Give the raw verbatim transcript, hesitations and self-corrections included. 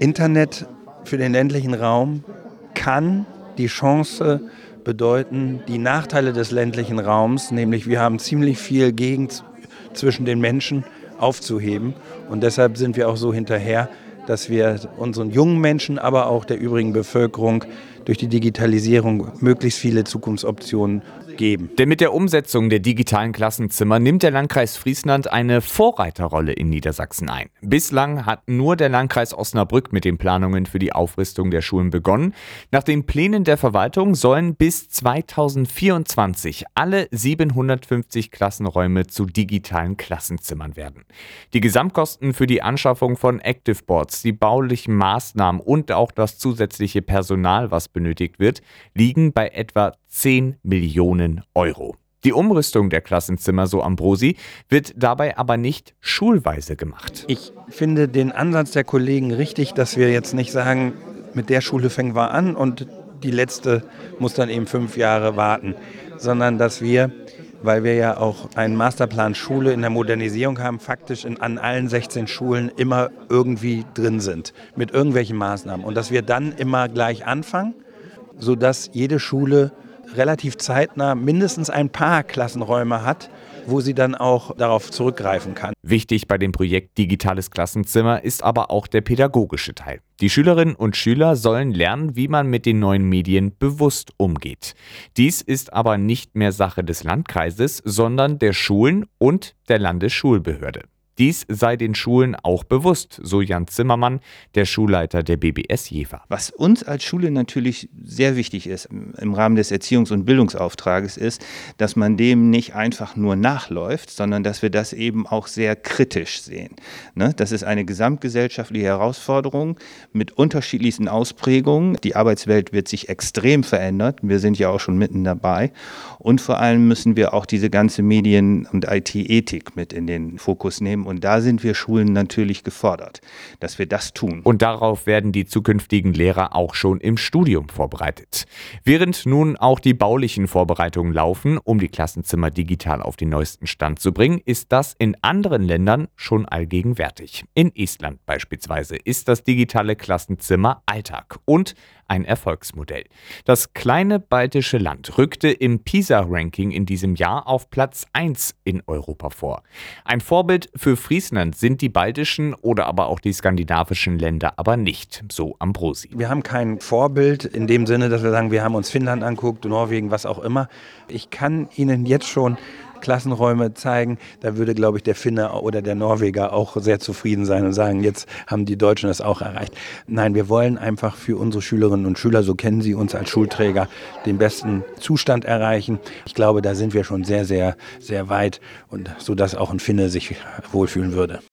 Internet für den ländlichen Raum kann die Chance bedeuten, die Nachteile des ländlichen Raums, nämlich wir haben ziemlich viel Gegend zwischen den Menschen, aufzuheben. Und deshalb sind wir auch so hinterher, dass wir unseren jungen Menschen, aber auch der übrigen Bevölkerung durch die Digitalisierung möglichst viele Zukunftsoptionen geben. Denn mit der Umsetzung der digitalen Klassenzimmer nimmt der Landkreis Friesland eine Vorreiterrolle in Niedersachsen ein. Bislang hat nur der Landkreis Osnabrück mit den Planungen für die Aufrüstung der Schulen begonnen. Nach den Plänen der Verwaltung sollen bis zweitausendvierundzwanzig alle siebenhundertfünfzig Klassenräume zu digitalen Klassenzimmern werden. Die Gesamtkosten für die Anschaffung von Active Boards, die baulichen Maßnahmen und auch das zusätzliche Personal, was benötigt wird, liegen bei etwa zehn Millionen Euro. Die Umrüstung der Klassenzimmer, so Ambrosi, wird dabei aber nicht schulweise gemacht. Ich finde den Ansatz der Kollegen richtig, dass wir jetzt nicht sagen, mit der Schule fangen wir an und die letzte muss dann eben fünf Jahre warten, sondern dass wir, weil wir ja auch einen Masterplan Schule in der Modernisierung haben, faktisch in, an allen sechzehn Schulen immer irgendwie drin sind mit irgendwelchen Maßnahmen und dass wir dann immer gleich anfangen, sodass jede Schule relativ zeitnah mindestens ein paar Klassenräume hat, wo sie dann auch darauf zurückgreifen kann. Wichtig bei dem Projekt Digitales Klassenzimmer ist aber auch der pädagogische Teil. Die Schülerinnen und Schüler sollen lernen, wie man mit den neuen Medien bewusst umgeht. Dies ist aber nicht mehr Sache des Landkreises, sondern der Schulen und der Landesschulbehörde. Dies sei den Schulen auch bewusst, so Jan Zimmermann, der Schulleiter der B B S Jever. Was uns als Schule natürlich sehr wichtig ist im Rahmen des Erziehungs- und Bildungsauftrages ist, dass man dem nicht einfach nur nachläuft, sondern dass wir das eben auch sehr kritisch sehen. Ne? Das ist eine gesamtgesellschaftliche Herausforderung mit unterschiedlichsten Ausprägungen. Die Arbeitswelt wird sich extrem verändern. Wir sind ja auch schon mitten dabei. Und vor allem müssen wir auch diese ganze Medien- und I T-Ethik mit in den Fokus nehmen. Und da sind wir Schulen natürlich gefordert, dass wir das tun. Und darauf werden die zukünftigen Lehrer auch schon im Studium vorbereitet. Während nun auch die baulichen Vorbereitungen laufen, um die Klassenzimmer digital auf den neuesten Stand zu bringen, ist das in anderen Ländern schon allgegenwärtig. In Estland beispielsweise ist das digitale Klassenzimmer Alltag und ein Erfolgsmodell. Das kleine baltische Land rückte im PISA-Ranking in diesem Jahr auf Platz eins in Europa vor. Ein Vorbild für Friesland sind die baltischen oder aber auch die skandinavischen Länder aber nicht, so Ambrosi. Wir haben kein Vorbild in dem Sinne, dass wir sagen, wir haben uns Finnland anguckt, Norwegen, was auch immer. Ich kann Ihnen jetzt schon Klassenräume zeigen, da würde, glaube ich, der Finne oder der Norweger auch sehr zufrieden sein und sagen, jetzt haben die Deutschen das auch erreicht. Nein, wir wollen einfach für unsere Schülerinnen und Schüler, so kennen sie uns als Schulträger, den besten Zustand erreichen. Ich glaube, da sind wir schon sehr, sehr, sehr weit und so, dass auch ein Finne sich wohlfühlen würde.